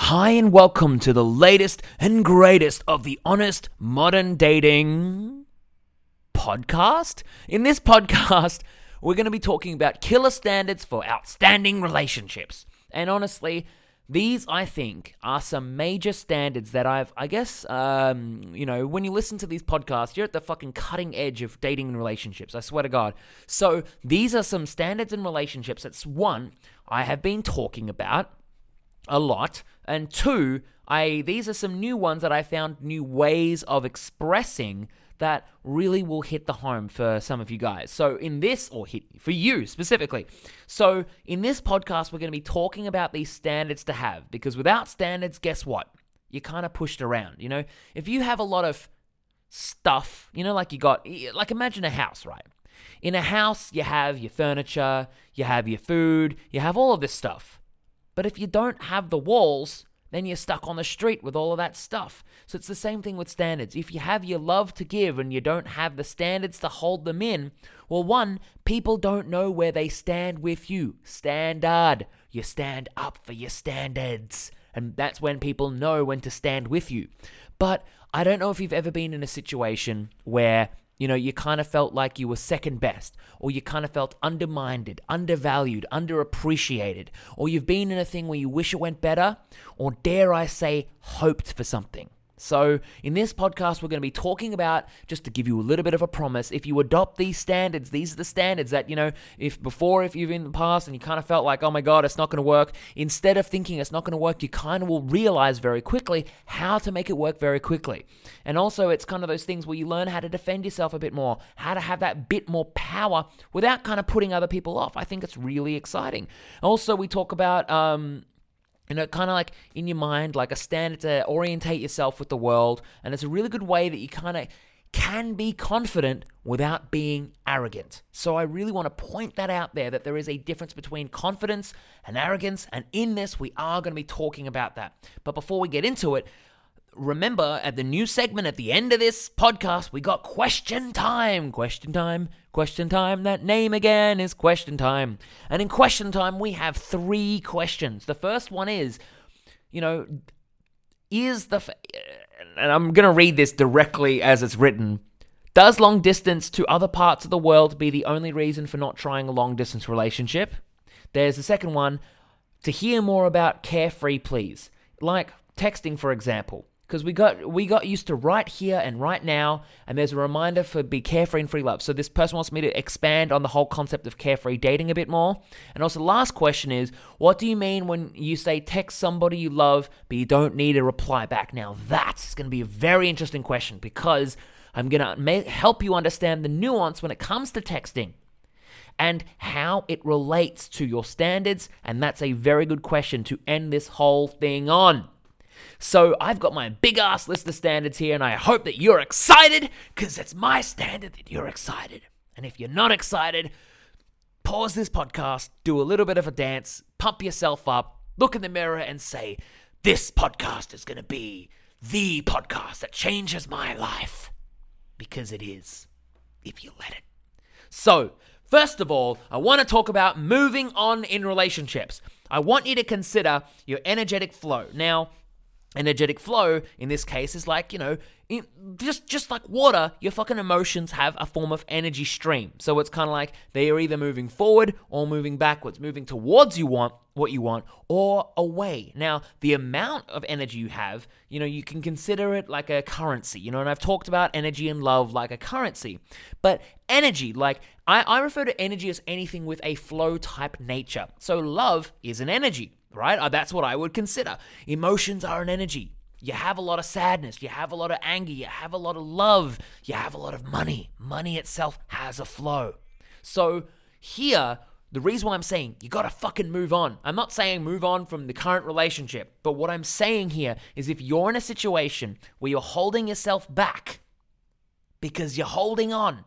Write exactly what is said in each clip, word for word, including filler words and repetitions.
Hi and welcome to the latest and greatest of the Honest Modern Dating podcast. In this podcast, we're going to be talking about killer standards for outstanding relationships. And honestly, these, I think, are some major standards that I've, I guess, um, you know, when you listen to these podcasts, you're at the fucking cutting edge of dating and relationships, I swear to God. So these are some standards in relationships. That's one, I have been talking about a lot, and two, I these are some new ones that I found, new ways of expressing that really will hit the home for some of you guys. So in this, or hit for you specifically. So in this podcast, we're going to be talking about these standards to have, because without standards, guess what? You're kind of pushed around, you know? If you have a lot of stuff, you know, like you got, like imagine a house, right? In a house, you have your furniture, you have your food, you have all of this stuff. But if you don't have the walls, then you're stuck on the street with all of that stuff. So it's the same thing with standards. If you have your love to give and you don't have the standards to hold them in, well, one, people don't know where they stand with you. Standard. You stand up for your standards. And that's when people know when to stand with you. But I don't know if you've ever been in a situation where, you know, you kind of felt like you were second best, or you kind of felt undermined, undervalued, underappreciated, or you've been in a thing where you wish it went better, or dare I say, hoped for something. So in this podcast, we're going to be talking about, just to give you a little bit of a promise, if you adopt these standards, these are the standards that, you know, if before, if you've in the past and you kind of felt like, oh my God, it's not going to work, instead of thinking it's not going to work, you kind of will realize very quickly how to make it work very quickly. And also it's kind of those things where you learn how to defend yourself a bit more, how to have that bit more power without kind of putting other people off. I think it's really exciting. Also, we talk about, um, You know, kind of like in your mind, like a standard to orientate yourself with the world. And it's a really good way that you kind of can be confident without being arrogant. So I really want to point that out there, that there is a difference between confidence and arrogance. And in this, we are going to be talking about that. But before we get into it, remember, at the new segment at the end of this podcast, we got question time. Question time, question time. That name again is question time. And in question time, we have three questions. The first one is, you know, is the, and I'm going to read this directly as it's written, does long distance to other parts of the world be the only reason for not trying a long distance relationship? There's the second one, to hear more about carefree, please. Like texting, for example. Because we got we got used to right here and right now, and there's a reminder for be carefree and free love. So this person wants me to expand on the whole concept of carefree dating a bit more. And also, the last question is, what do you mean when you say text somebody you love, but you don't need a reply back? Now, that's going to be a very interesting question, because I'm going to help you understand the nuance when it comes to texting and how it relates to your standards. And that's a very good question to end this whole thing on. So I've got my big-ass list of standards here, and I hope that you're excited, because it's my standard that you're excited. And if you're not excited, pause this podcast, do a little bit of a dance, pump yourself up, look in the mirror and say, this podcast is going to be the podcast that changes my life. Because it is, if you let it. So, first of all, I want to talk about moving on in relationships. I want you to consider your energetic flow. Now, energetic flow, in this case, is like, you know, just just like water, your fucking emotions have a form of energy stream. So it's kind of like they are either moving forward or moving backwards, moving towards you want what you want or away. Now, the amount of energy you have, you know, you can consider it like a currency, you know, and I've talked about energy and love like a currency. But energy, like, I, I refer to energy as anything with a flow type nature. So love is an energy. Right? That's what I would consider. Emotions are an energy. You have a lot of sadness. You have a lot of anger. You have a lot of love. You have a lot of money. Money itself has a flow. So here, the reason why I'm saying you got to fucking move on. I'm not saying move on from the current relationship. But what I'm saying here is if you're in a situation where you're holding yourself back because you're holding on.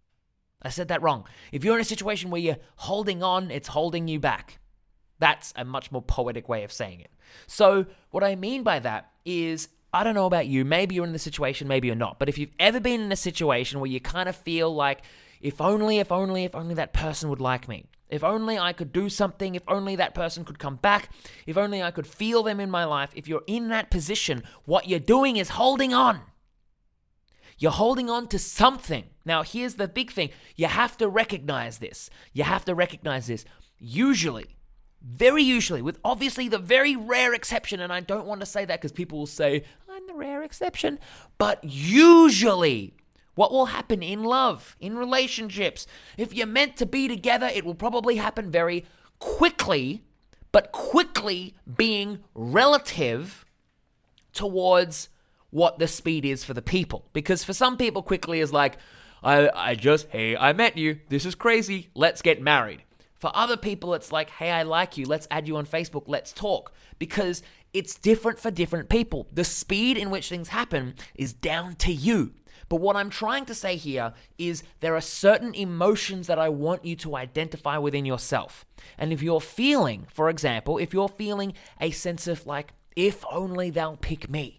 I said that wrong. If you're in a situation where you're holding on, it's holding you back. That's a much more poetic way of saying it. So what I mean by that is, I don't know about you, maybe you're in the situation, maybe you're not, but if you've ever been in a situation where you kind of feel like, if only, if only, if only that person would like me, If only I could do something, if only that person could come back, if only I could feel them in my life. If you're in that position, what you're doing is holding on. You're holding on to something. Now, here's the big thing. You have to recognize this. You have to recognize this. Usually, very usually, with obviously the very rare exception, and I don't want to say that because people will say, I'm the rare exception, but usually, what will happen in love, in relationships, if you're meant to be together, it will probably happen very quickly, but quickly being relative towards what the speed is for the people. Because for some people, quickly is like, I, I just, hey, I met you. This is crazy. Let's get married. For other people, it's like, hey, I like you. Let's add you on Facebook. Let's talk. Because it's different for different people. The speed in which things happen is down to you. But what I'm trying to say here is there are certain emotions that I want you to identify within yourself. And if you're feeling, for example, if you're feeling a sense of like, if only they'll pick me,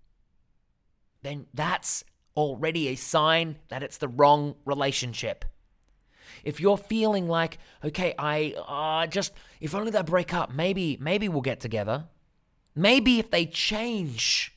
then that's already a sign that it's the wrong relationship. If you're feeling like, okay, I uh, just, if only they break up, maybe, maybe we'll get together. Maybe if they change,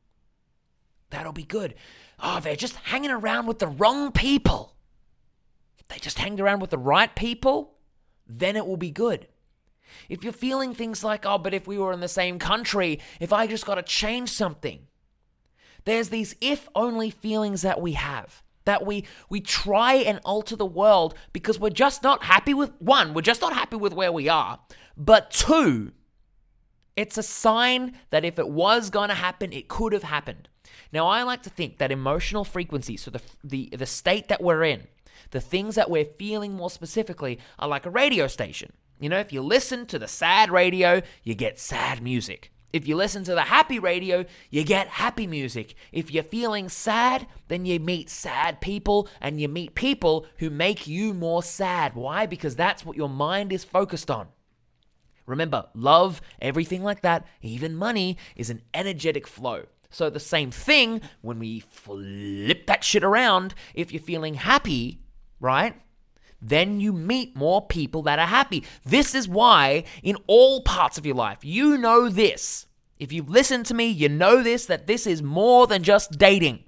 that'll be good. Oh, they're just hanging around with the wrong people. If they just hang around with the right people, then it will be good. If you're feeling things like, oh, but if we were in the same country, if I just got to change something. There's these if-only feelings that we have, that we we try and alter the world because we're just not happy with, one, we're just not happy with where we are, but two, it's a sign that if it was going to happen, it could have happened. Now, I like to think that emotional frequency, so the, the the state that we're in, the things that we're feeling more specifically are like a radio station. You know, if you listen to the sad radio, you get sad music. If you listen to the happy radio, you get happy music. If you're feeling sad, then you meet sad people and you meet people who make you more sad. Why? Because that's what your mind is focused on. Remember, love, everything like that, even money, is an energetic flow. So the same thing, when we flip that shit around, if you're feeling happy, right, then you meet more people that are happy. This is why in all parts of your life, you know this. If you've listened to me, you know this, that this is more than just dating.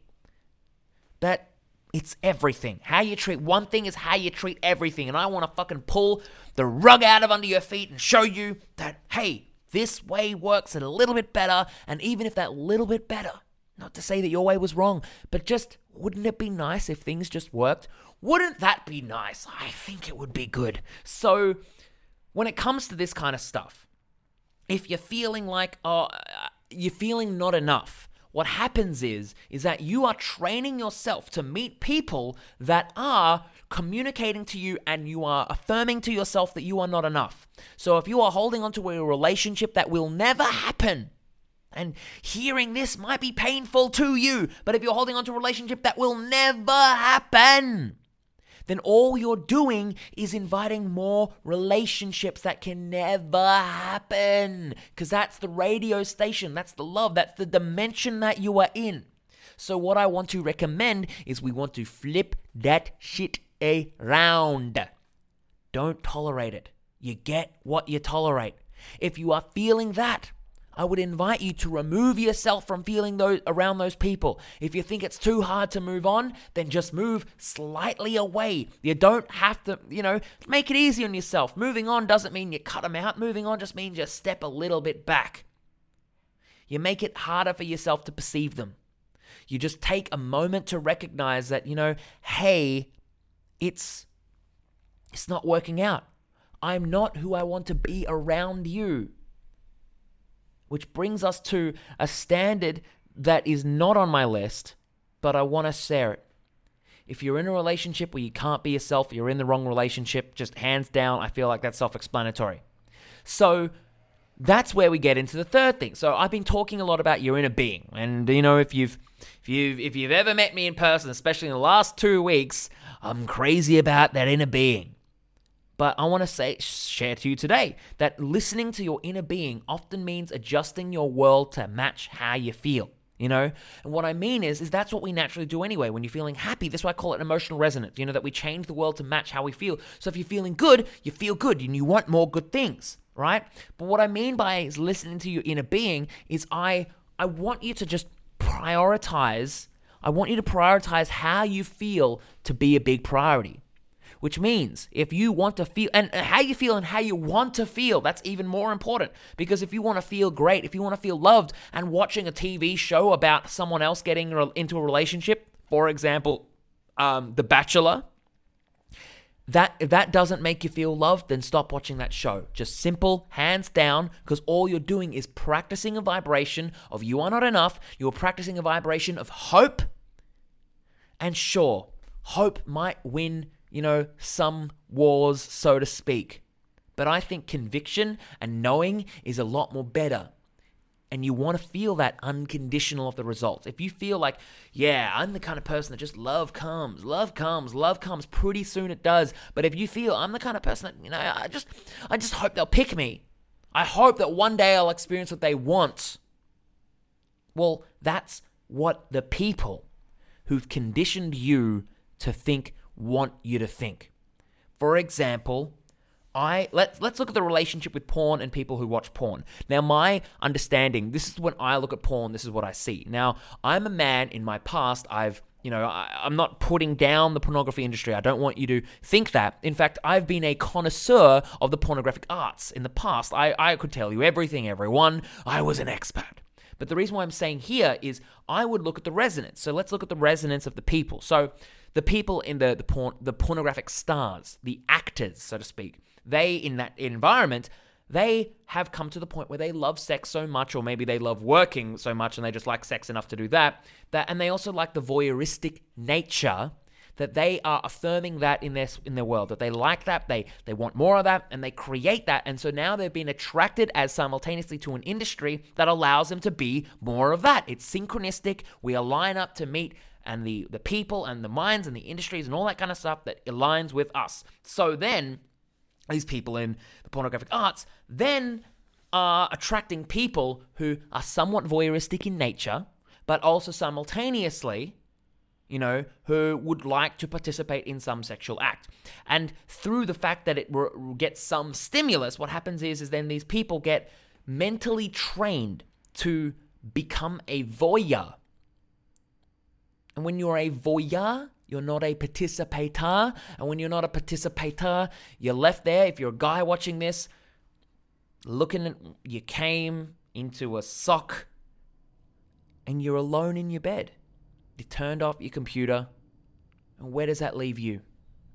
That it's everything. How you treat one thing is how you treat everything. And I want to fucking pull the rug out of under your feet and show you that, hey, this way works a little bit better, and even if that little bit better, not to say that your way was wrong, but just, wouldn't it be nice if things just worked? Wouldn't that be nice? I think it would be good. So, when it comes to this kind of stuff, if you're feeling like, oh, you're feeling not enough, what happens is, is that you are training yourself to meet people that are communicating to you and you are affirming to yourself that you are not enough. So if you are holding on to a relationship that will never happen, and hearing this might be painful to you, but if you're holding on to a relationship that will never happen, then all you're doing is inviting more relationships that can never happen. Because that's the radio station, that's the love, that's the dimension that you are in. So what I want to recommend is we want to flip that shit around. Don't tolerate it. You get what you tolerate. If you are feeling that, I would invite you to remove yourself from feeling those around those people. If you think it's too hard to move on, then just move slightly away. You don't have to, you know, make it easy on yourself. Moving on doesn't mean you cut them out. Moving on just means you step a little bit back. You make it harder for yourself to perceive them. You just take a moment to recognize that, you know, hey, it's it's not working out. I'm not who I want to be around you. Which brings us to a standard that is not on my list, but I want to share it. If you're in a relationship where you can't be yourself, you're in the wrong relationship, just hands down, I feel like that's self-explanatory. So that's where we get into the third thing. So I've been talking a lot about your inner being. And, you know, if you've if you've, if you've ever met me in person, especially in the last two weeks, I'm crazy about that inner being. But I want to say, share to you today that listening to your inner being often means adjusting your world to match how you feel. You know, and what I mean is, is that's what we naturally do anyway. When you're feeling happy, that's why I call it emotional resonance. You know, that we change the world to match how we feel. So if you're feeling good, you feel good and you want more good things, right? But what I mean by is listening to your inner being is I, I want you to just prioritize. I want you to prioritize how you feel to be a big priority. Which means if you want to feel, and how you feel and how you want to feel, that's even more important. Because if you want to feel great, if you want to feel loved, and watching a T V show about someone else getting into a relationship, for example, um, The Bachelor, that if that doesn't make you feel loved, then stop watching that show. Just simple, hands down, because all you're doing is practicing a vibration of you are not enough. You're practicing a vibration of hope. And sure, hope might win, you know, some wars, so to speak. But I think conviction and knowing is a lot more better. And you want to feel that unconditional of the results. If you feel like, yeah, I'm the kind of person that just love comes, love comes, love comes, pretty soon it does. But if you feel I'm the kind of person that, you know, I just, I just hope they'll pick me. I hope that one day I'll experience what they want. Well, that's what the people who've conditioned you to think want you to think. For example, I let's let's look at the relationship with porn and people who watch porn. Now, my understanding, this is when I look at porn, this is what I see. Now, I'm a man. In my past, I've you know I, I'm not putting down the pornography industry. I don't want you to think that. In fact, I've been a connoisseur of the pornographic arts in the past. I I could tell you everything, everyone. I was an expert. But the reason why I'm saying here is I would look at the resonance. So let's look at the resonance of the people. So the people in the the, porn, the pornographic stars, the actors, so to speak, they, in that environment, they have come to the point where they love sex so much, or maybe they love working so much and they just like sex enough to do that, that and they also like the voyeuristic nature, that they are affirming that in their in their world, that they like that, they they want more of that, and they create that. And so now they've been attracted as simultaneously to an industry that allows them to be more of that. It's synchronistic. We align up to meet and the, the people and the minds and the industries and all that kind of stuff that aligns with us. So then these people in the pornographic arts then are attracting people who are somewhat voyeuristic in nature, but also simultaneously, you know, who would like to participate in some sexual act. And through the fact that it gets some stimulus, what happens is, is then these people get mentally trained to become a voyeur. And when you're a voyeur, you're not a participator. And when you're not a participator, you're left there. If you're a guy watching this, looking at, you came into a sock and you're alone in your bed. You turned off your computer. And where does that leave you?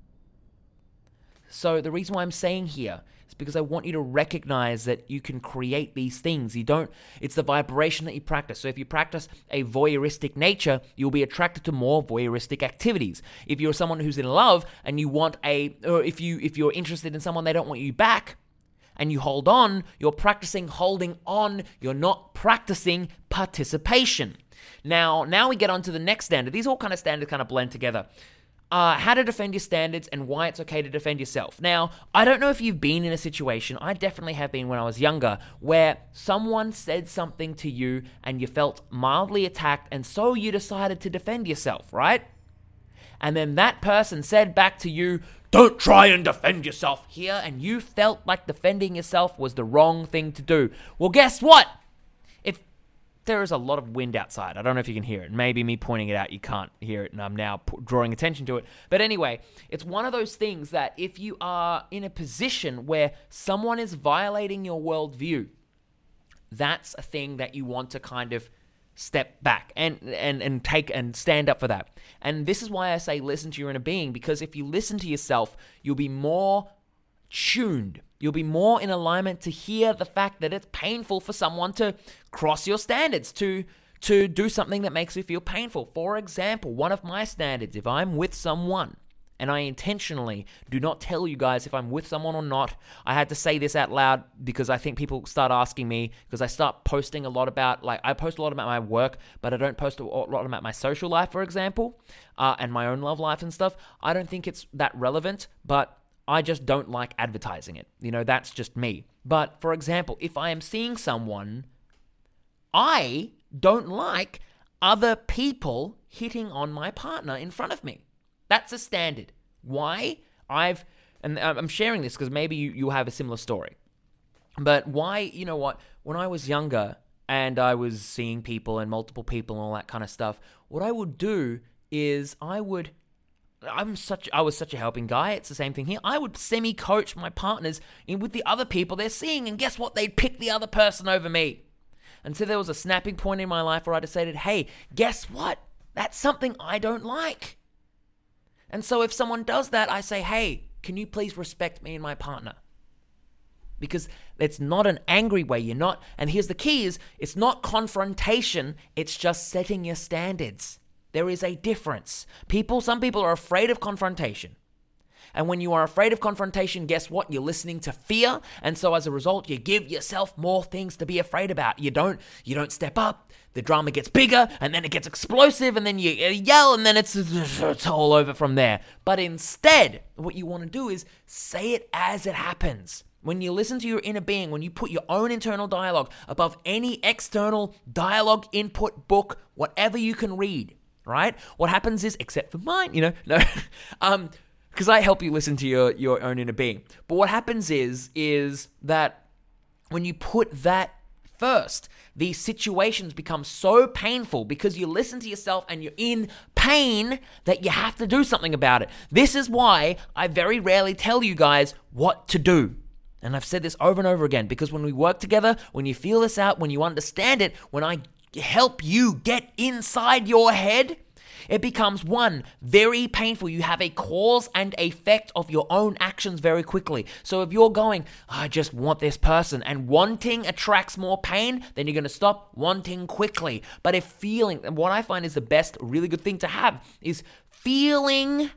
So the reason why I'm saying here is because I want you to recognize that you can create these things. You don't, it's the vibration that you practice. So if you practice a voyeuristic nature, you'll be attracted to more voyeuristic activities. If you're someone who's in love and you want a, or if you, if you're interested in someone, they don't want you back, and you hold on, you're practicing holding on. You're not practicing participation. Now, now we get on to the next standard. These all kind of standards kind of blend together. Uh, how to defend your standards and why it's okay to defend yourself. Now, I don't know if you've been in a situation, I definitely have been when I was younger, where someone said something to you and you felt mildly attacked, and so you decided to defend yourself, right? And then that person said back to you, "Don't try and defend yourself here," and you felt like defending yourself was the wrong thing to do. Well, guess what? If there is a lot of wind outside, I don't know if you can hear it. Maybe me pointing it out, you can't hear it, and I'm now p- drawing attention to it. But anyway, it's one of those things that if you are in a position where someone is violating your worldview, that's a thing that you want to kind of step back and, and, and take and stand up for that. And this is why I say listen to your inner being, because if you listen to yourself, you'll be more tuned. You'll be more in alignment to hear the fact that it's painful for someone to cross your standards, to to do something that makes you feel painful. For example, one of my standards, if I'm with someone, and I intentionally do not tell you guys if I'm with someone or not. I had to say this out loud because I think people start asking me, because I start posting a lot about, like, I post a lot about my work, but I don't post a lot about my social life, for example, uh, and my own love life and stuff. I don't think it's that relevant, but I just don't like advertising it. You know, that's just me. But, for example, if I am seeing someone I don't like, other people hitting on my partner in front of me. That's a standard. Why? I've, and I'm sharing this because maybe you, you have a similar story. But why, you know what, when I was younger and I was seeing people and multiple people and all that kind of stuff, what I would do is I would, I'm such, I was such a helping guy. It's the same thing here. I would semi-coach my partners in with the other people they're seeing, and guess what? They'd pick the other person over me. Until there was a snapping point in my life where I decided, hey, guess what? That's something I don't like. And so if someone does that, I say, hey, can you please respect me and my partner? Because it's not an angry way. You're not, and here's the key is, it's not confrontation. It's just setting your standards. There is a difference. People, some people are afraid of confrontation. And when you are afraid of confrontation, guess what? You're listening to fear. And so as a result, you give yourself more things to be afraid about. You don't, you don't step up. The drama gets bigger, and then it gets explosive, and then you yell, and then it's, it's all over from there. But instead, what you want to do is say it as it happens. When you listen to your inner being, when you put your own internal dialogue above any external dialogue, input, book, whatever you can read, right? What happens is, except for mine, you know, no, um, because I help you listen to your, your own inner being. But what happens is, is that when you put that first, these situations become so painful because you listen to yourself and you're in pain that you have to do something about it. This is why I very rarely tell you guys what to do. And I've said this over and over again, because when we work together, when you feel this out, when you understand it, when I help you get inside your head, it becomes, one, very painful. You have a cause and effect of your own actions very quickly. So if you're going, I just want this person, and wanting attracts more pain, then you're going to stop wanting quickly. But if feeling, and what I find is the best, really good thing to have, is feeling,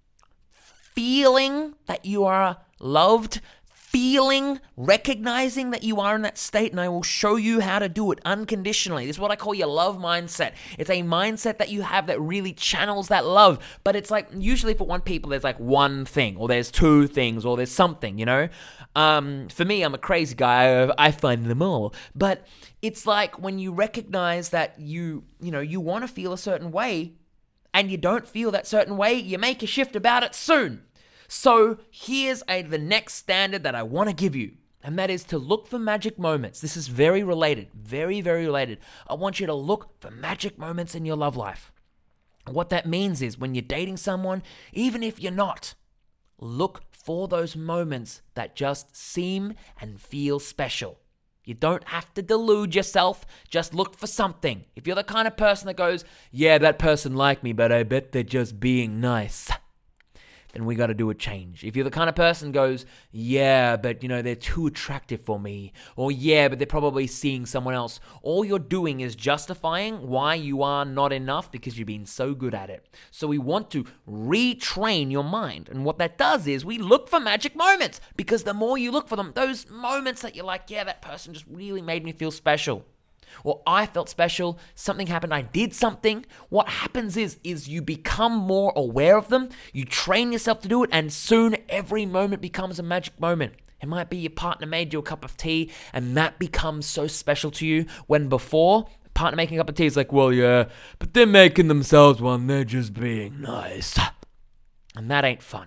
feeling that you are loved, feeling, recognizing that you are in that state, and I will show you how to do it unconditionally. This is what I call your love mindset. It's a mindset that you have that really channels that love. But it's like, usually for one people, there's like one thing, or there's two things, or there's something, you know? Um, for me, I'm a crazy guy. I find them all. But it's like when you recognize that you, you know, you want to feel a certain way, and you don't feel that certain way, you make a shift about it soon. So here's a, the next standard that I want to give you, and that is to look for magic moments. This is very related, very, very related. I want you to look for magic moments in your love life. What that means is when you're dating someone, even if you're not, look for those moments that just seem and feel special. You don't have to delude yourself, just look for something. If you're the kind of person that goes, yeah, that person liked me, but I bet they're just being nice, then we got to do a change. If you're the kind of person who goes, yeah, but you know, they're too attractive for me, or yeah, but they're probably seeing someone else, all you're doing is justifying why you are not enough because you've been so good at it. So we want to retrain your mind. And what that does is we look for magic moments, because the more you look for them, those moments that you're like, yeah, that person just really made me feel special. Or I felt special, something happened, I did something. What happens is, is you become more aware of them, you train yourself to do it, and soon every moment becomes a magic moment. It might be your partner made you a cup of tea, and that becomes so special to you, when before, partner making a cup of tea is like, well, yeah, but they're making themselves one, they're just being nice. And that ain't fun.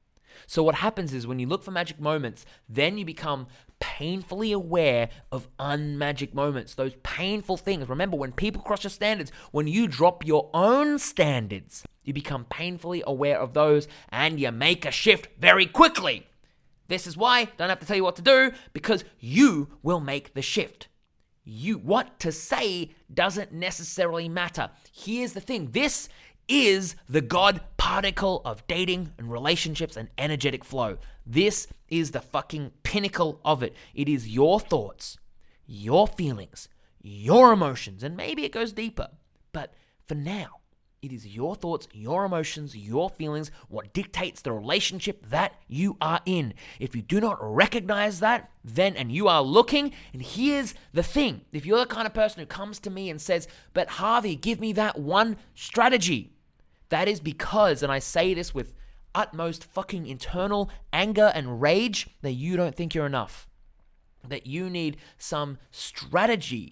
So what happens is when you look for magic moments, then you become painfully aware of unmagic moments, those painful things. Remember, when people cross your standards, when you drop your own standards, you become painfully aware of those, and you make a shift very quickly. This is why I don't have to tell you what to do, because you will make the shift. You, what to say doesn't necessarily matter. Here's the thing. This is the God particle of dating and relationships and energetic flow. This is the fucking pinnacle of it. It is your thoughts, your feelings, your emotions, and maybe it goes deeper. But for now, it is your thoughts, your emotions, your feelings, what dictates the relationship that you are in. If you do not recognize that, then, and you are looking, and here's the thing. If you're the kind of person who comes to me and says, but Harvey, give me that one strategy, that is because, and I say this with utmost fucking internal anger and rage, that you don't think you're enough. That you need some strategy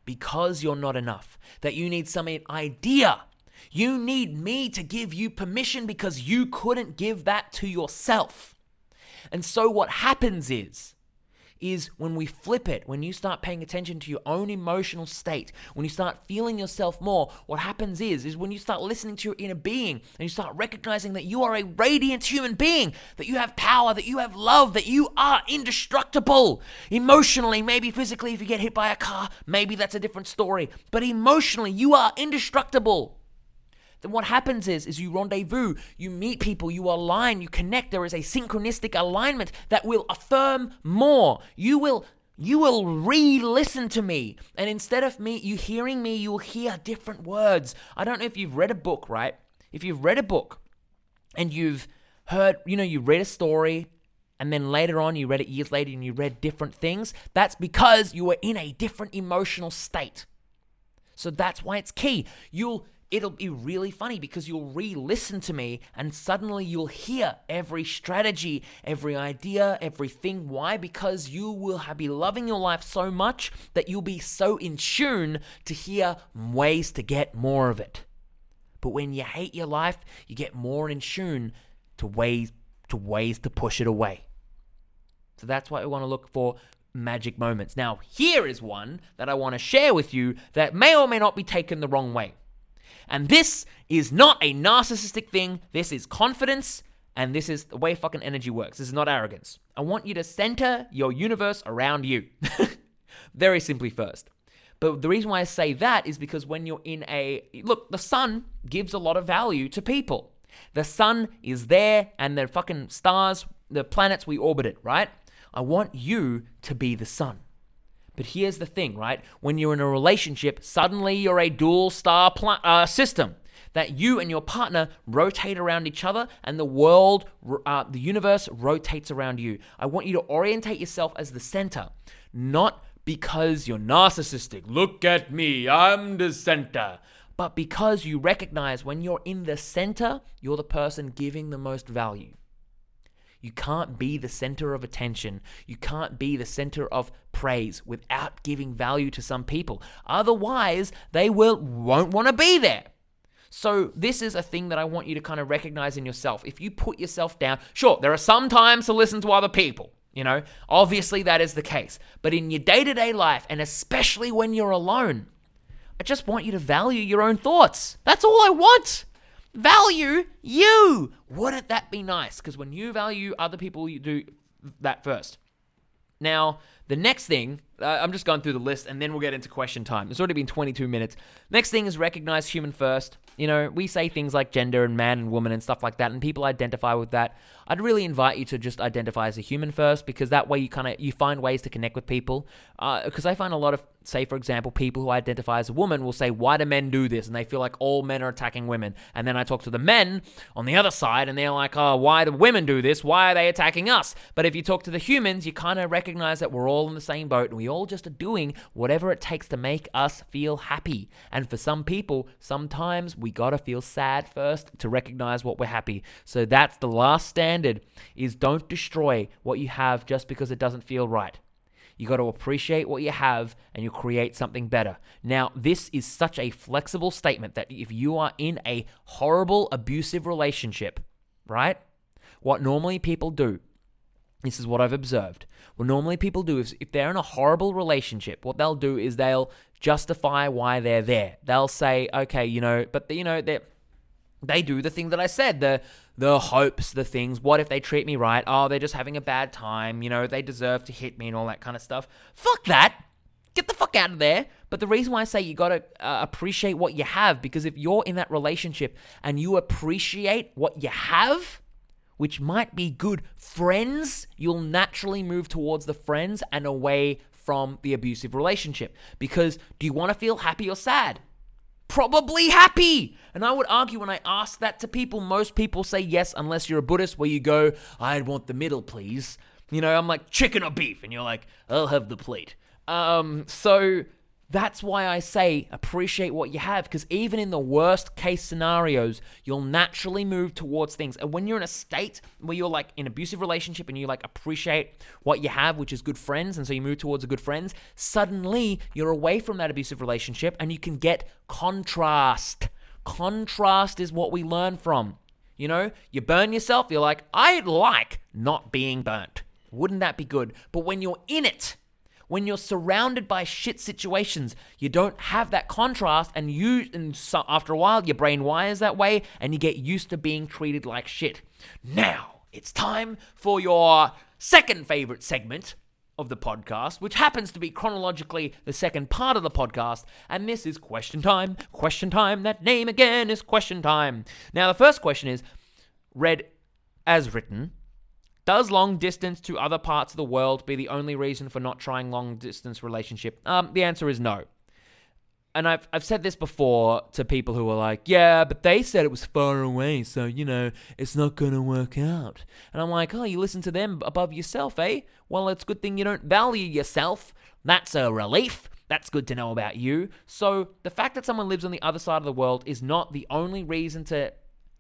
because you're not enough, that you need some idea. You need me to give you permission because you couldn't give that to yourself. And so what happens is, is when we flip it, when you start paying attention to your own emotional state, when you start feeling yourself more, what happens is, is when you start listening to your inner being and you start recognizing that you are a radiant human being, that you have power, that you have love, that you are indestructible. Emotionally, maybe physically if you get hit by a car, maybe that's a different story. But emotionally, you are indestructible. Then what happens is, is you rendezvous, you meet people, you align, you connect. There is a synchronistic alignment that will affirm more. You will, you will re-listen to me. And instead of me, you hearing me, you will hear different words. I don't know if you've read a book, right? If you've read a book and you've heard, you know, you read a story and then later on you read it years later and you read different things, that's because you were in a different emotional state. So that's why it's key. You'll It'll be really funny because you'll re-listen to me and suddenly you'll hear every strategy, every idea, everything. Why? Because you will have, be loving your life so much that you'll be so in tune to hear ways to get more of it. But when you hate your life, you get more in tune to ways to ways to push it away. So that's why we want to look for magic moments. Now, here is one that I want to share with you that may or may not be taken the wrong way. And this is not a narcissistic thing. This is confidence, and this is the way fucking energy works. This is not arrogance. I want you to center your universe around you. Very simply first. But the reason why I say that is because when you're in a... Look, the sun gives a lot of value to people. The sun is there, and the fucking stars, the planets, we orbit it, right? I want you to be the sun. But here's the thing, right? When you're in a relationship, suddenly you're a dual star pl- uh, system that you and your partner rotate around each other and the world, uh, the universe rotates around you. I want you to orientate yourself as the center, not because you're narcissistic. Look at me, I'm the center. But because you recognize when you're in the center, you're the person giving the most value. You can't be the center of attention. You can't be the center of praise without giving value to some people. Otherwise, they will won't want to be there. So this is a thing that I want you to kind of recognize in yourself. If you put yourself down, sure, there are some times to listen to other people. You know, obviously that is the case. But in your day-to-day life, and especially when you're alone, I just want you to value your own thoughts. That's all I want. Value you. Wouldn't that be nice? Because when you value other people, you do that first. Now, the next thing, uh, I'm just going through the list and then we'll get into question time. It's already been twenty-two minutes. Next thing is recognize human first. You know, we say things like gender and man and woman and stuff like that, and people identify with that. I'd really invite you to just identify as a human first, because that way you kind of, you find ways to connect with people. Uh, because I find a lot of, say for example, people who identify as a woman will say, why do men do this? And they feel like all men are attacking women. And then I talk to the men on the other side and they're like, oh, why do women do this? Why are they attacking us? But if you talk to the humans, you kind of recognize that we're all in the same boat and we all just are doing whatever it takes to make us feel happy. And for some people, sometimes we gotta feel sad first to recognize what we're happy. So that's the last standard, is don't destroy what you have just because it doesn't feel right. You got to appreciate what you have and you create something better. Now, this is such a flexible statement that if you are in a horrible, abusive relationship, right? What normally people do, this is what I've observed. What normally people do is if they're in a horrible relationship, what they'll do is they'll justify why they're there. They'll say, okay, you know, but you know, they they do the thing that I said, the the hopes, the things. What if they treat me right? Oh, they're just having a bad time. You know, they deserve to hit me and all that kind of stuff. Fuck that. Get the fuck out of there. But the reason why I say you got to uh, appreciate what you have, because if you're in that relationship and you appreciate what you have, which might be good friends, you'll naturally move towards the friends and away from the abusive relationship. Because do you want to feel happy or sad? Probably happy. And I would argue when I ask that to people, most people say yes, unless you're a Buddhist where you go, I want the middle, please. You know, I'm like, chicken or beef? And you're like, I'll have the plate. Um, so That's why I say appreciate what you have, because even in the worst case scenarios, you'll naturally move towards things. And when you're in a state where you're like in an abusive relationship and you like appreciate what you have, which is good friends, and so you move towards a good friends, suddenly you're away from that abusive relationship and you can get contrast. Contrast is what we learn from. You know, you burn yourself, you're like, I like not being burnt. Wouldn't that be good? But when you're in it, when you're surrounded by shit situations, you don't have that contrast, and you, and so after a while, your brain wires that way, and you get used to being treated like shit. Now, it's time for your second favorite segment of the podcast, which happens to be chronologically the second part of the podcast, and this is question time. Question time. That name again is question time. Now, the first question is, read as written, does long distance to other parts of the world be the only reason for not trying long distance relationship? Um, the answer is no. And I've I've said this before to people who are like, yeah, but they said it was far away, so, you know, it's not going to work out. And I'm like, oh, you listen to them above yourself, eh? Well, it's a good thing you don't value yourself. That's a relief. That's good to know about you. So the fact that someone lives on the other side of the world is not the only reason to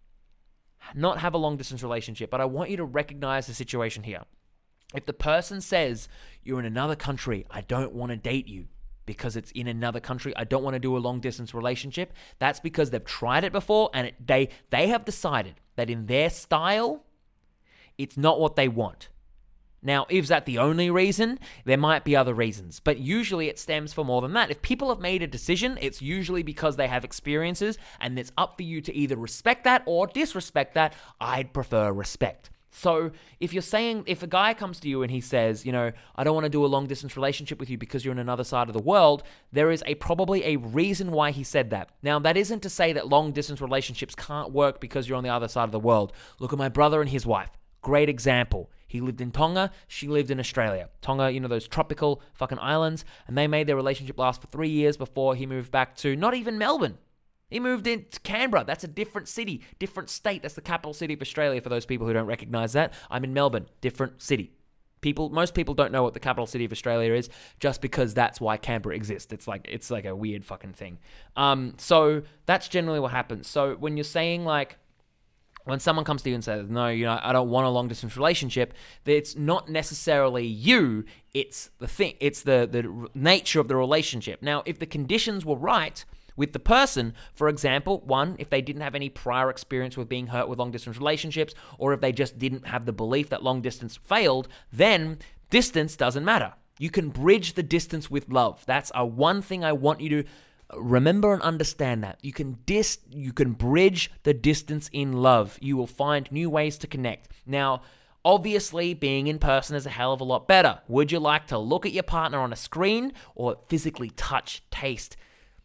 not have a long-distance relationship, but I want you to recognize the situation here. If the person says, you're in another country, I don't want to date you because it's in another country, I don't want to do a long-distance relationship, that's because they've tried it before and it, they they have decided that in their style, it's not what they want. Now, is that the only reason? There might be other reasons, but usually it stems for more than that. If people have made a decision, it's usually because they have experiences, and it's up for you to either respect that or disrespect that. I'd prefer respect. So if you're saying, if a guy comes to you and he says, you know, I don't want to do a long distance relationship with you because you're on another side of the world, there is a probably a reason why he said that. Now, that isn't to say that long distance relationships can't work because you're on the other side of the world. Look at my brother and his wife. Great example. He lived in Tonga, she lived in Australia. Tonga, you know, those tropical fucking islands, and they made their relationship last for three years before he moved back to not even Melbourne. He moved into Canberra. That's a different city, different state. That's the capital city of Australia for those people who don't recognize that. I'm in Melbourne, different city. People, most people don't know what the capital city of Australia is just because that's why Canberra exists. It's like, it's like a weird fucking thing. Um, so that's generally what happens. So when you're saying like, when someone comes to you and says, no, you know, I don't want a long-distance relationship, it's not necessarily you, it's the thing, it's the, the nature of the relationship. Now, if the conditions were right with the person, for example, one, if they didn't have any prior experience with being hurt with long-distance relationships, or if they just didn't have the belief that long-distance failed, then distance doesn't matter. You can bridge the distance with love. That's a one thing I want you to remember and understand, that you can dis you can bridge the distance in love. You will find new ways to connect. Now, obviously, being in person is a hell of a lot better. Would you like to look at your partner on a screen or physically touch, taste,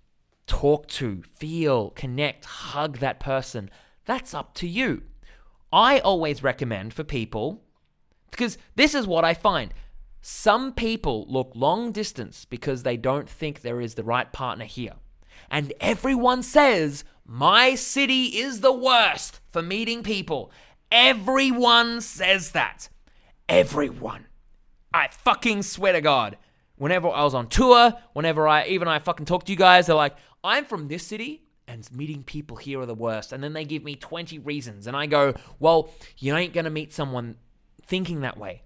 talk to, feel, connect, hug that person? That's up to you. I always recommend for people, because this is what I find. Some people look long distance because they don't think there is the right partner here. And everyone says, my city is the worst for meeting people. Everyone says that. Everyone. I fucking swear to God. Whenever I was on tour, whenever I, even I fucking talk to you guys, they're like, I'm from this city and meeting people here are the worst. And then they give me twenty reasons. And I go, well, you ain't going to meet someone thinking that way.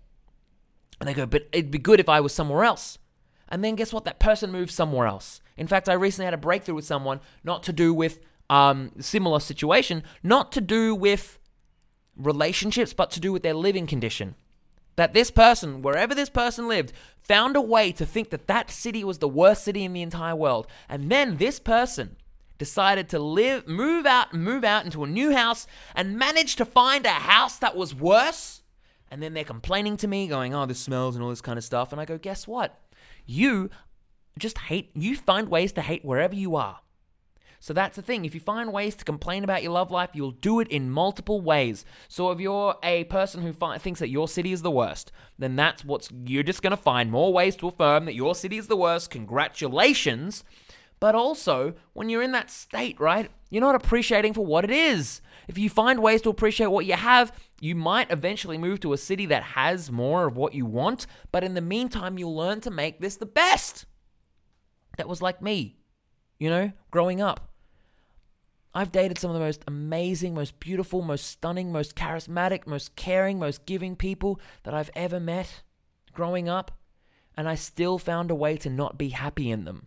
And they go, but it'd be good if I was somewhere else. And then guess what? That person moves somewhere else. In fact, I recently had a breakthrough with someone, not to do with um similar situation, not to do with relationships, but to do with their living condition. That this person, wherever this person lived, found a way to think that that city was the worst city in the entire world. And then this person decided to live, move out, move out into a new house and managed to find a house that was worse. And then they're complaining to me, going, oh, this smells and all this kind of stuff. And I go, guess what? You just hate, you find ways to hate wherever you are. So that's the thing. If you find ways to complain about your love life, you'll do it in multiple ways. So if you're a person who fi- thinks that your city is the worst, then that's what's, you're just going to find more ways to affirm that your city is the worst. Congratulations. But also, when you're in that state, right, you're not appreciating for what it is. If you find ways to appreciate what you have, you might eventually move to a city that has more of what you want, but in the meantime, you'll learn to make this the best. that was like me, you know, growing up. I've dated some of the most amazing, most beautiful, most stunning, most charismatic, most caring, most giving people that I've ever met growing up, and I still found a way to not be happy in them.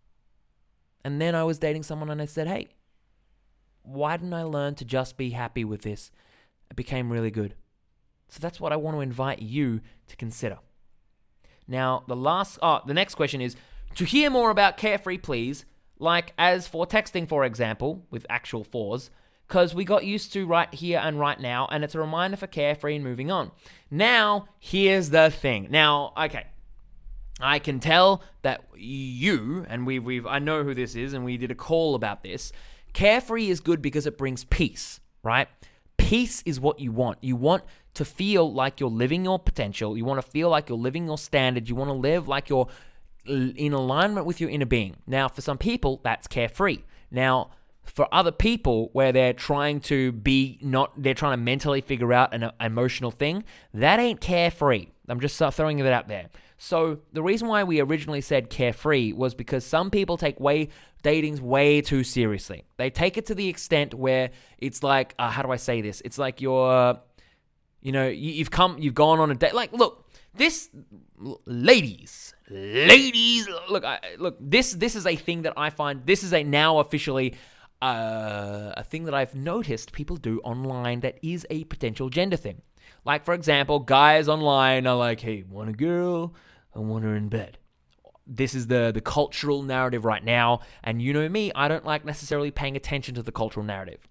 And then I was dating someone and I said, hey, why didn't I learn to just be happy with this? It became really good. So that's what I want to invite you to consider. Now, the last, oh, the next question is, to hear more about Carefree, please, like as for texting, for example, with actual fours, because we got used to right here and right now, and it's a reminder for Carefree and moving on. Now, here's the thing. Now, okay, I can tell that you, and we've, we've, I know who this is, and we did a call about this. Carefree is good because it brings peace, right? Peace is what you want. You want to feel like you're living your potential. You want to feel like you're living your standard. You want to live like you're in alignment with your inner being. Now, for some people, that's Carefree. Now, for other people where they're trying to be not, they're trying to mentally figure out an emotional thing, that ain't Carefree. I'm just throwing it out there. So the reason why we originally said Carefree was because some people take way dating's way too seriously. They take it to the extent where it's like, uh, how do I say this? It's like you're, you know, you, you've come, you've gone on a date. Like, look, this, ladies, ladies, look, I, look, this, this is a thing that I find, this is a now officially uh, a thing that I've noticed people do online that is a potential gender thing. Like, for example, guys online are like, hey, want a girl? I want her in bed. This is the, the cultural narrative right now. And you know me, I don't like necessarily paying attention to the cultural narrative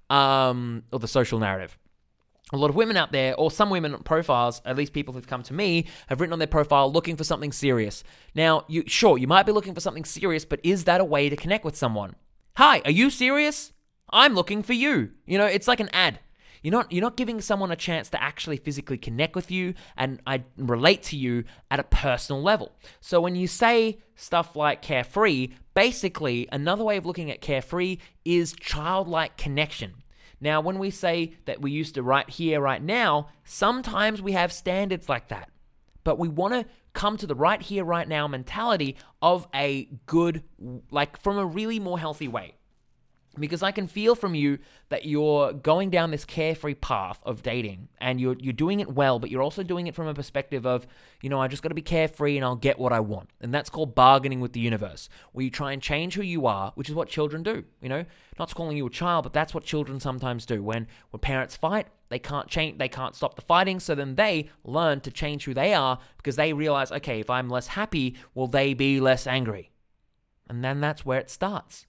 um, or the social narrative. A lot of women out there, or some women profiles, at least people who've come to me, have written on their profile looking for something serious. Now, you sure, you might be looking for something serious, but is that a way to connect with someone? Hi, are you serious? I'm looking for you. You know, it's like an ad. You're not you're not giving someone a chance to actually physically connect with you and I relate to you at a personal level. So when you say stuff like Carefree, basically another way of looking at Carefree is childlike connection. Now, when we say that we used to right here, right now, sometimes we have standards like that. But we want to come to the right here, right now mentality of a good, like from a really more healthy way. Because I can feel from you that you're going down this carefree path of dating and you're you're doing it well, but you're also doing it from a perspective of, you know, I just got to be carefree and I'll get what I want. And that's called bargaining with the universe, where you try and change who you are, which is what children do, you know? Not calling you a child, but that's what children sometimes do. When when parents fight, they can't change, they can't stop the fighting, so then they learn to change who they are because they realize, okay, if I'm less happy, will they be less angry? And then that's where it starts.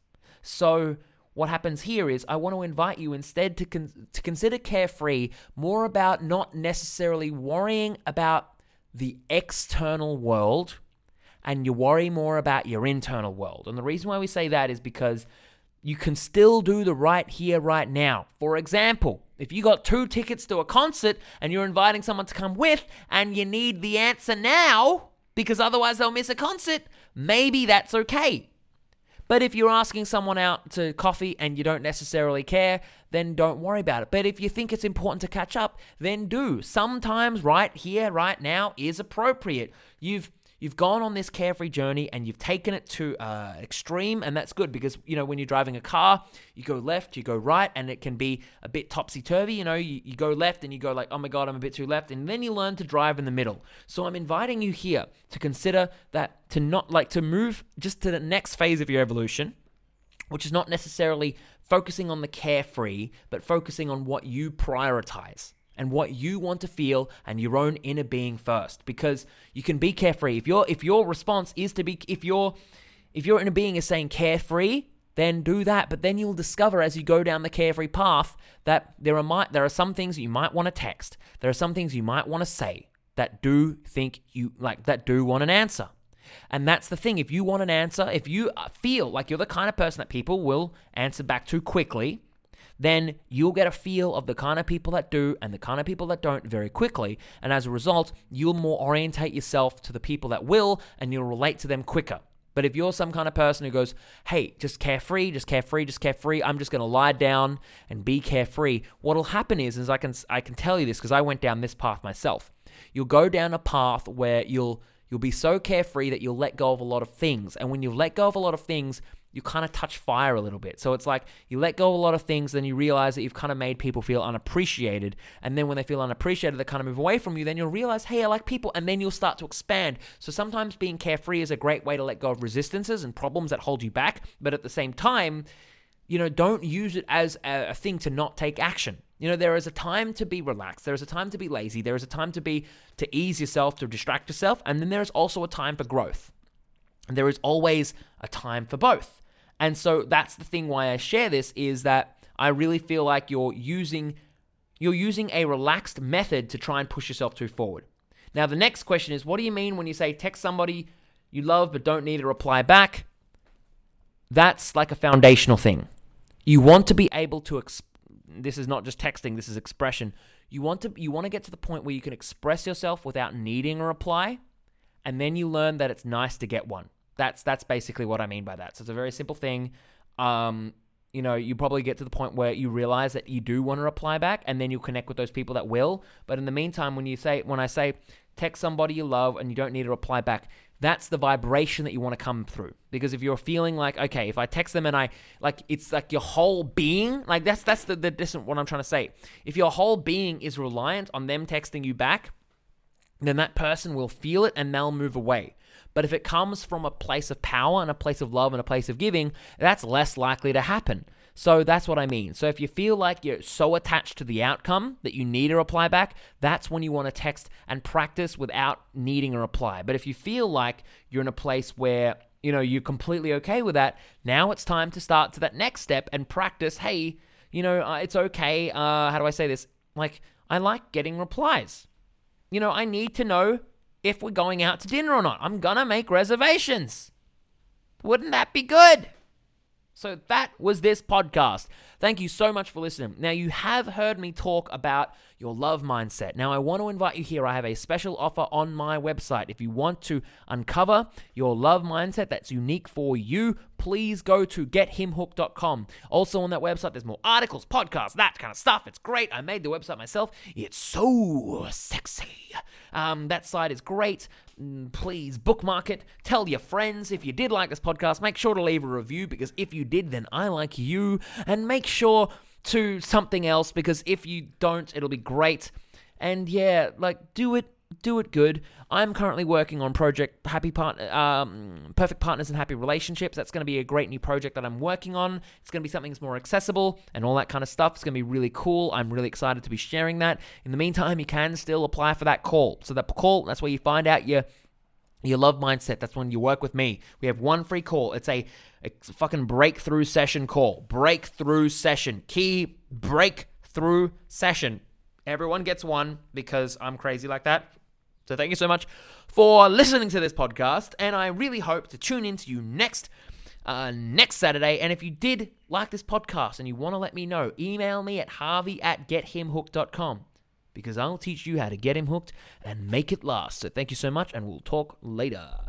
So what happens here is I want to invite you instead to con- to consider Carefree more about not necessarily worrying about the external world, and you worry more about your internal world. And the reason why we say that is because you can still do the right here, right now. For example, if you got two tickets to a concert and you're inviting someone to come with and you need the answer now because otherwise they'll miss a concert, maybe that's okay. But if you're asking someone out to coffee and you don't necessarily care, then don't worry about it. But if you think it's important to catch up, then do. Sometimes right here, right now is appropriate. You've you've gone on this carefree journey and you've taken it to uh, extreme, and that's good because, you know, when you're driving a car, you go left, you go right, and it can be a bit topsy-turvy. You know, you, you go left and you go like, oh my God, I'm a bit too left, and then you learn to drive in the middle. So I'm inviting you here to consider that, to not like to move just to the next phase of your evolution, which is not necessarily focusing on the carefree, but focusing on what you prioritize and what you want to feel and your own inner being first. Because you can be carefree. If your if your response is to be, if your if your inner being is saying carefree, then do that. But then you'll discover as you go down the carefree path that there are might there are some things you might want to text. There are some things you might want to say that do think you like that do want an answer. And that's the thing. If you want an answer, if you feel like you're the kind of person that people will answer back to quickly, then you'll get a feel of the kind of people that do and the kind of people that don't very quickly. And as a result, you'll more orientate yourself to the people that will, and you'll relate to them quicker. But if you're some kind of person who goes, hey, just carefree, just carefree, just carefree, I'm just going to lie down and be carefree, what'll happen is, is I can I can tell you this because I went down this path myself. You'll go down a path where you'll You'll be so carefree that you'll let go of a lot of things. And when you let go of a lot of things, you kind of touch fire a little bit. So it's like you let go of a lot of things, then you realize that you've kind of made people feel unappreciated. And then when they feel unappreciated, they kind of move away from you. Then you'll realize, hey, I like people. And then you'll start to expand. So sometimes being carefree is a great way to let go of resistances and problems that hold you back. But at the same time, you know, don't use it as a, a thing to not take action. You know, there is a time to be relaxed. There is a time to be lazy. There is a time to be, to ease yourself, to distract yourself. And then there's also a time for growth. And there is always a time for both. And so that's the thing why I share this, is that I really feel like you're using you're using a relaxed method to try and push yourself to forward. Now, the next question is, what do you mean when you say text somebody you love but don't need a reply back? That's like a foundational thing. You want to be able to, exp- this is not just texting, this is expression. You want to you want to get to the point where you can express yourself without needing a reply, and then you learn that it's nice to get one. That's that's basically what I mean by that. So it's a very simple thing. Um, you know, you probably get to the point where you realize that you do want to reply back, and then you'll connect with those people that will. But in the meantime, when you say, when I say text somebody you love and you don't need a reply back, that's the vibration that you want to come through. Because if you're feeling like, okay, if I text them and I, like, it's like your whole being, like that's that's the, the different, what I'm trying to say. If your whole being is reliant on them texting you back, then that person will feel it and they'll move away. But if it comes from a place of power and a place of love and a place of giving, that's less likely to happen. So that's what I mean. So if you feel like you're so attached to the outcome that you need a reply back, that's when you want to text and practice without needing a reply. But if you feel like you're in a place where, you know, you're completely okay with that, now it's time to start to that next step and practice, hey, you know, uh, it's okay. Uh, how do I say this? Like, I like getting replies. You know, I need to know if we're going out to dinner or not. I'm gonna make reservations. Wouldn't that be good? So that was this podcast. Thank you so much for listening. Now, you have heard me talk about your love mindset. Now, I want to invite you here. I have a special offer on my website. If you want to uncover your love mindset that's unique for you, please go to get him hooked dot com. Also on that website, there's more articles, podcasts, that kind of stuff. It's great. I made the website myself. It's so sexy. Um, that site is great. Please bookmark it. Tell your friends. If you did like this podcast, make sure to leave a review, because if you did, then I like you. And make sure to something else, because if you don't, it'll be great. And yeah, like, do it. Do it good. I'm currently working on project Happy Part, um, Perfect Partners and Happy Relationships. That's going to be a great new project that I'm working on. It's going to be something that's more accessible and all that kind of stuff. It's going to be really cool. I'm really excited to be sharing that. In the meantime, you can still apply for that call. So that call, that's where you find out your your love mindset. That's when you work with me. We have one free call. It's a, a fucking breakthrough session call. Breakthrough session. Key breakthrough session. Everyone gets one because I'm crazy like that. So thank you so much for listening to this podcast, and I really hope to tune in to you next uh, next Saturday. And if you did like this podcast and you want to let me know, email me at harvey at get him hooked dot com, because I'll teach you how to get him hooked and make it last. So thank you so much, and we'll talk later.